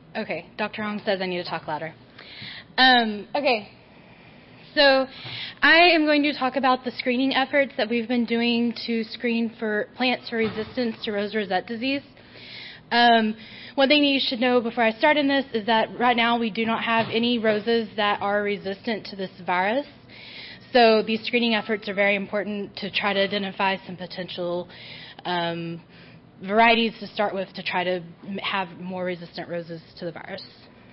Okay, Dr. Hong says I need to talk louder. Okay, so I am going to talk about the screening efforts that we've been doing to screen for plants for resistance to rose rosette disease. One thing you should know before I start in this is that right now we do not have any roses that are resistant to this virus. So these screening efforts are very important to try to identify some potential varieties to start with to try to have more resistant roses to the virus.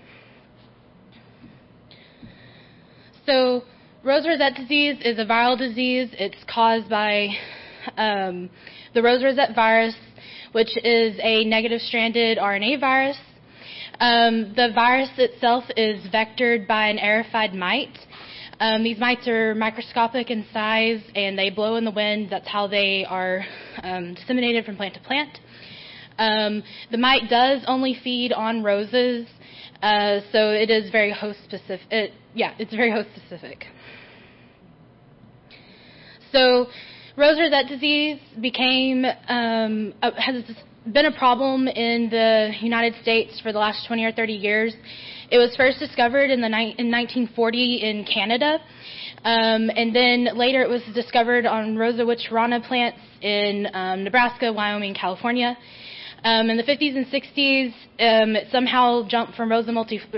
So rose rosette disease is a viral disease. It's caused by the rose rosette virus, which is a negative-stranded RNA virus. The virus itself is vectored by an aerified mite. These mites are microscopic in size, and they blow in the wind. That's how they are disseminated from plant to plant. The mite does only feed on roses, so it is very host specific. It's very host specific. So rose rosette disease has been a problem in the United States for the last 20 or 30 years. It was first discovered in 1940 in Canada, and then later it was discovered on Rosa witcherana plants in Nebraska, Wyoming, California. In the 50s and 60s, it somehow jumped from Rosa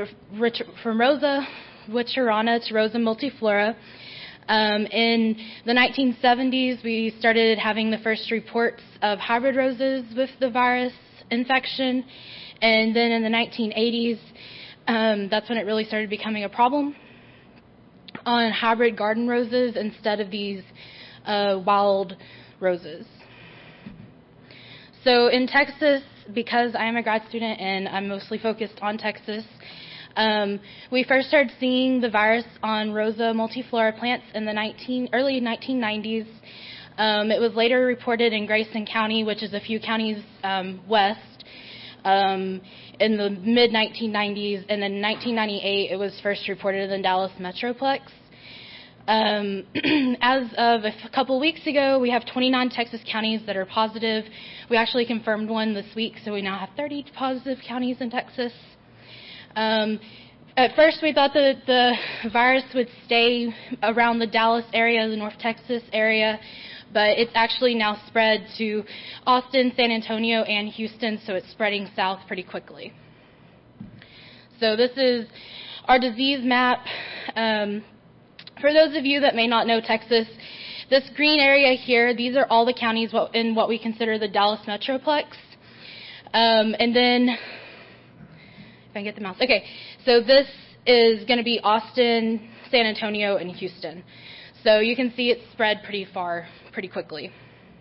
witcherana to Rosa multiflora. In the 1970s, we started having the first reports of hybrid roses with the virus infection, and then in the 1980s, that's when it really started becoming a problem on hybrid garden roses instead of these wild roses. So in Texas, because I am a grad student and I'm mostly focused on Texas, we first started seeing the virus on Rosa multiflora plants in the early 1990s. It was later reported in Grayson County, which is a few counties west, in the mid-1990s, and then in 1998 it was first reported in the Dallas Metroplex. As of a couple weeks ago, we have 29 Texas counties that are positive. We actually confirmed one this week, so we now have 30 positive counties in Texas. At first, we thought that the virus would stay around the Dallas area, the North Texas area, but it's actually now spread to Austin, San Antonio, and Houston, so it's spreading south pretty quickly. So this is our disease map. For those of you that may not know Texas, this green area here, these are all the counties in what we consider the Dallas Metroplex. And then, if I can get the mouse. Okay, so this is going to be Austin, San Antonio, and Houston. So you can see it's spread pretty far, pretty quickly.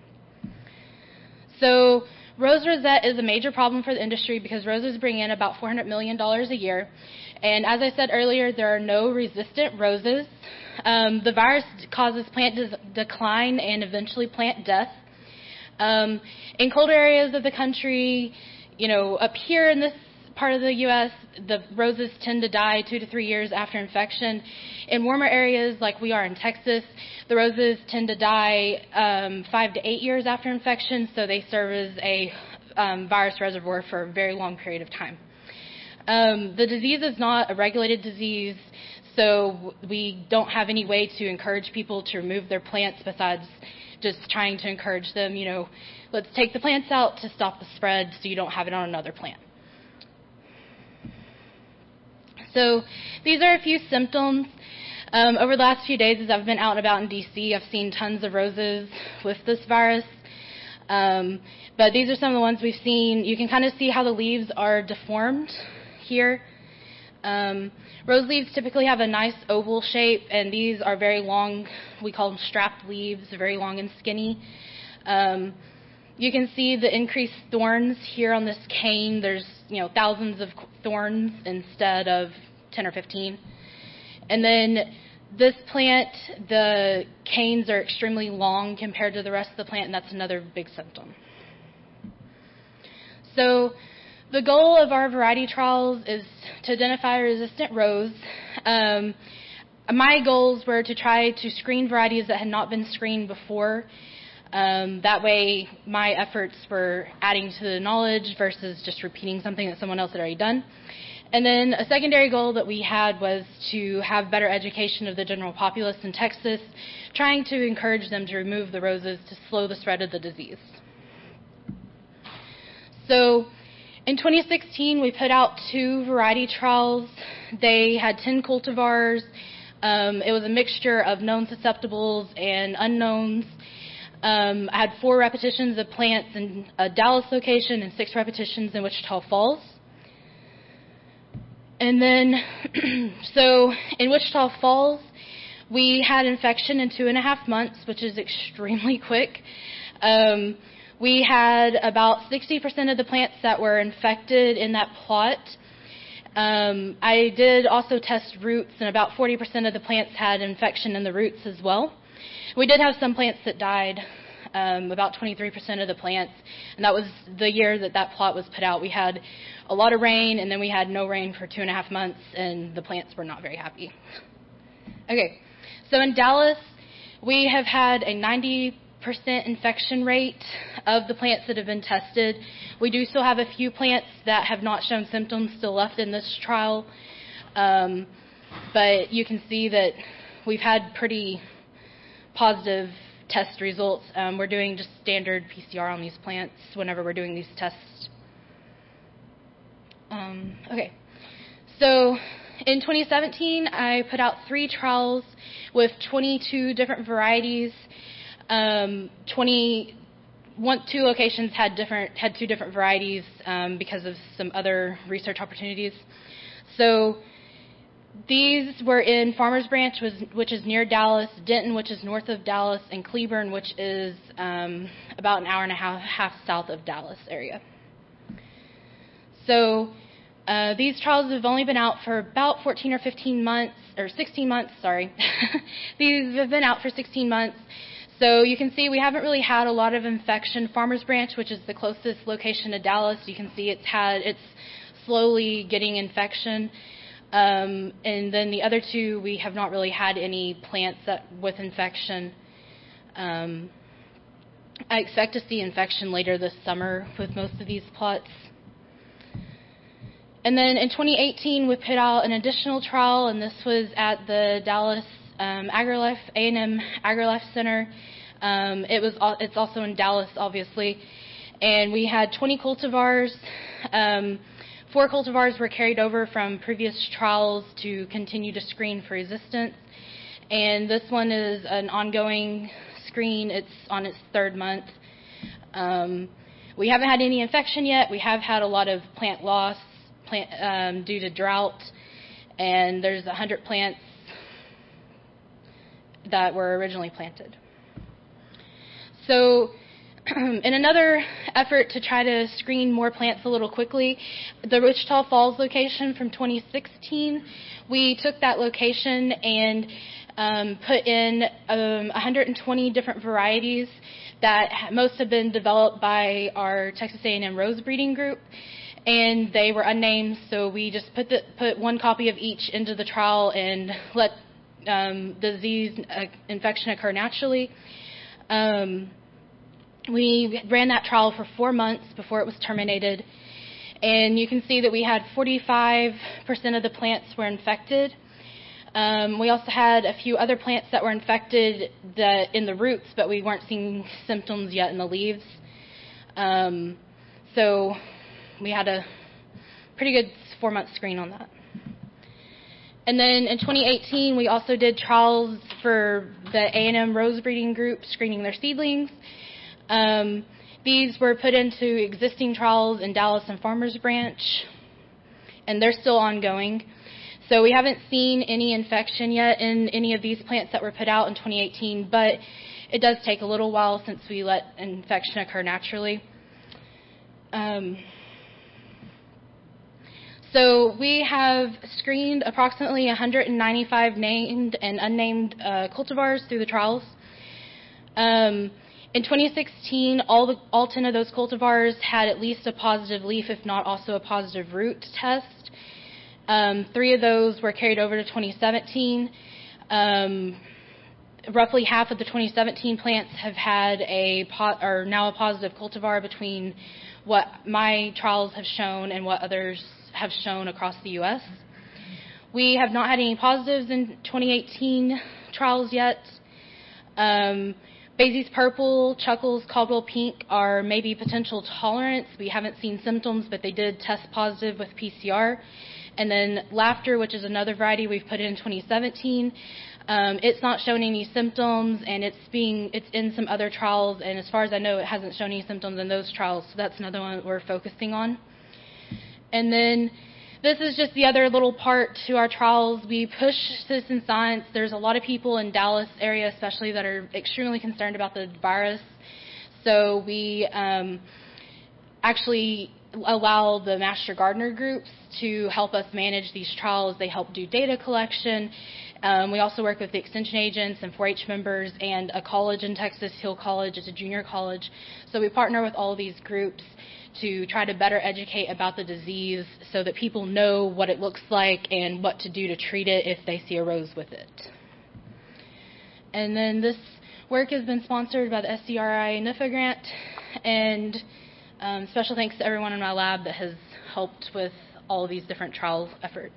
So rose rosette is a major problem for the industry because roses bring in about $400 million a year. And as I said earlier, there are no resistant roses. The virus causes plant decline and eventually plant death. In colder areas of the country, up here in this part of the U.S., the roses tend to die 2 to 3 years after infection. In warmer areas like we are in Texas, the roses tend to die 5 to 8 years after infection, so they serve as a virus reservoir for a very long period of time. The disease is not a regulated disease, so we don't have any way to encourage people to remove their plants besides just trying to encourage them, let's take the plants out to stop the spread so you don't have it on another plant. So these are a few symptoms. Over the last few days as I've been out and about in D.C., I've seen tons of roses with this virus. But these are some of the ones we've seen. You can kind of see how the leaves are deformed here. Rose leaves typically have a nice oval shape, and these are very long. We call them strapped leaves, very long and skinny. You can see the increased thorns here on this cane. There's, thousands of thorns instead of 10 or 15. And then this plant, the canes are extremely long compared to the rest of the plant, and that's another big symptom. So the goal of our variety trials is to identify a resistant rose. My goals were to try to screen varieties that had not been screened before. That way my efforts were adding to the knowledge versus just repeating something that someone else had already done. And then a secondary goal that we had was to have better education of the general populace in Texas, trying to encourage them to remove the roses to slow the spread of the disease. So in 2016, we put out 2 variety trials. They had 10 cultivars. It was a mixture of known susceptibles and unknowns. I had 4 repetitions of plants in a Dallas location and 6 repetitions in Wichita Falls. And then, so in Wichita Falls, we had infection in 2.5 months, which is extremely quick. We had about 60% of the plants that were infected in that plot. I did also test roots, and about 40% of the plants had infection in the roots as well. We did have some plants that died, about 23% of the plants, and that was the year that that plot was put out. We had a lot of rain, and then we had no rain for 2.5 months, and the plants were not very happy. Okay, so in Dallas, we have had a 90% infection rate of the plants that have been tested. We do still have a few plants that have not shown symptoms still left in this trial, but you can see that we've had pretty positive test results. We're doing just standard PCR on these plants whenever we're doing these tests. Okay, so in 2017, I put out 3 trials with 22 different varieties. 2 locations had 2 different varieties because of some other research opportunities. So these were in Farmers Branch, which is near Dallas, Denton, which is north of Dallas, and Cleburne, which is about an hour and a half south of Dallas area. So these trials have only been out for about 14 or 15 months, or 16 months, sorry. These have been out for 16 months. So you can see we haven't really had a lot of infection. Farmers Branch, which is the closest location to Dallas, you can see it's slowly getting infection. And then the other 2, we have not really had any plants with infection. I expect to see infection later this summer with most of these plots. And then in 2018, we put out an additional trial, and this was at the Dallas AgriLife, A&M AgriLife Center. It's also in Dallas, obviously. And we had 20 cultivars. 4 cultivars were carried over from previous trials to continue to screen for resistance. And this one is an ongoing screen. It's on its 3rd month. We haven't had any infection yet. We have had a lot of plant loss due to drought. And there's 100 plants that were originally planted. So in another effort to try to screen more plants a little quickly, the Wichita Falls location from 2016, we took that location and put in 120 different varieties that most have been developed by our Texas A&M Rose Breeding Group, and they were unnamed, so we just put 1 copy of each into the trial and let disease infection occur naturally. We ran that trial for 4 months before it was terminated, and you can see that we had 45% of the plants were infected. We also had a few other plants that were infected in the roots, but we weren't seeing symptoms yet in the leaves. So we had a pretty good 4-month screen on that. And then in 2018, we also did trials for the A&M Rose Breeding Group, screening their seedlings. These were put into existing trials in Dallas and Farmers Branch, and they're still ongoing. So we haven't seen any infection yet in any of these plants that were put out in 2018, but it does take a little while since we let infection occur naturally. So we have screened approximately 195 named and unnamed cultivars through the trials. In 2016, all 10 of those cultivars had at least a positive leaf, if not also a positive root test. 3 of those were carried over to 2017. Roughly half of the 2017 plants have had now a positive cultivar between what my trials have shown and what others have shown across the U.S. We have not had any positives in 2018 trials yet. Basie's purple, Chuckles, Caldwell pink are maybe potential tolerance. We haven't seen symptoms, but they did test positive with PCR. And then Laughter, which is another variety we've put in 2017, it's not showing any symptoms, and it's in some other trials, and as far as I know, it hasn't shown any symptoms in those trials, so that's another one that we're focusing on. And then this is just the other little part to our trials. We push citizen science. There's a lot of people in Dallas area especially that are extremely concerned about the virus, so we actually allow the Master Gardener groups to help us manage these trials. They help do data collection. We also work with the extension agents and 4-H members and a college in Texas, Hill College. It's a junior college. So we partner with all of these groups to try to better educate about the disease so that people know what it looks like and what to do to treat it if they see a rose with it. And then this work has been sponsored by the SCRI NIFA grant, and special thanks to everyone in my lab that has helped with all of these different trial efforts.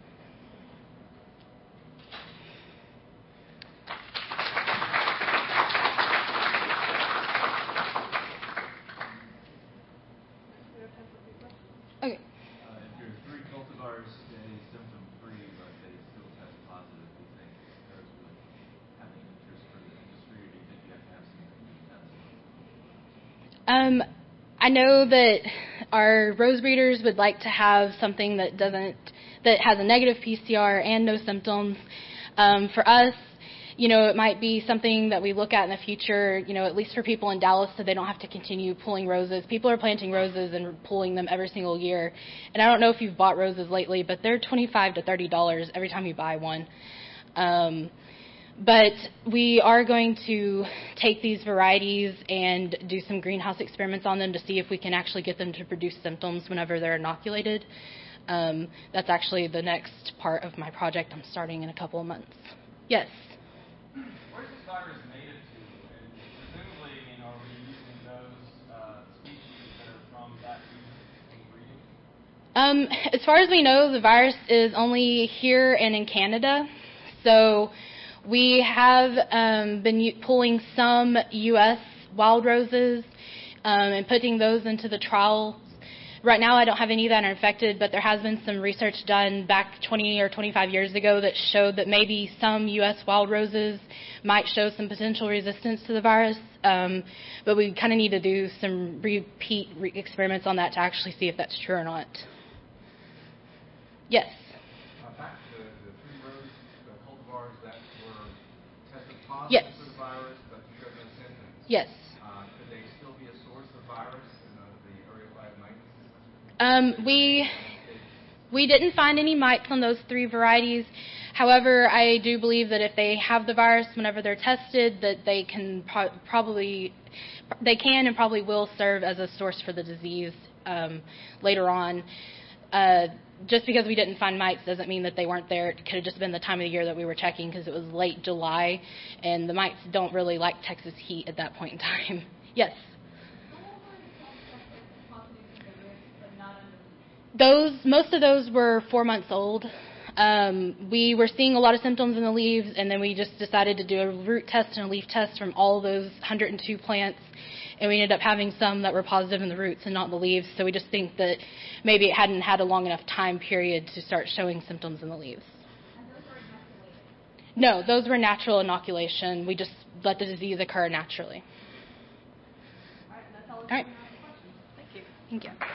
Okay. If your 3 cultivars stay symptom-free, but they still test positive, do you think those would have an interest for the industry, or do you think you have to have some tests? I know that our rose breeders would like to have something that has a negative PCR and no symptoms. For us, it might be something that we look at in the future, at least for people in Dallas, so they don't have to continue pulling roses. People are planting roses and pulling them every single year. And I don't know if you've bought roses lately, but they're $25 to $30 every time you buy one. But we are going to take these varieties and do some greenhouse experiments on them to see if we can actually get them to produce symptoms whenever they're inoculated. That's actually the next part of my project I'm starting in a couple of months. Yes? Where is this virus native to? And presumably, are we using those species that are from that region in breeding? As far as we know, the virus is only here and in Canada. So we have been pulling some U.S. wild roses and putting those into the trials. Right now I don't have any that are infected, but there has been some research done back 20 or 25 years ago that showed that maybe some U.S. wild roses might show some potential resistance to the virus. But we kind of need to do some repeat experiments on that to actually see if that's true or not. Yes? Back to the 3 rose cultivars that were tested positive Yes. for the virus, but showed no symptoms. Yes. Could they still be a source of virus in the area 5 mites? We didn't find any mites on those 3 varieties. However, I do believe that if they have the virus whenever they're tested, that they can and probably will serve as a source for the disease later on. Just because we didn't find mites doesn't mean that they weren't there. It could have just been the time of the year that we were checking because it was late July, and the mites don't really like Texas heat at that point in time. Yes? Most of those were 4 months old. We were seeing a lot of symptoms in the leaves, and then we just decided to do a root test and a leaf test from all those 102 plants, and we ended up having some that were positive in the roots and not in the leaves. So we just think that maybe it hadn't had a long enough time period to start showing symptoms in the leaves. And those were inoculated? No, those were natural inoculation. We just let the disease occur naturally. All right, that's all. All right. Questions. Thank you. Thank you.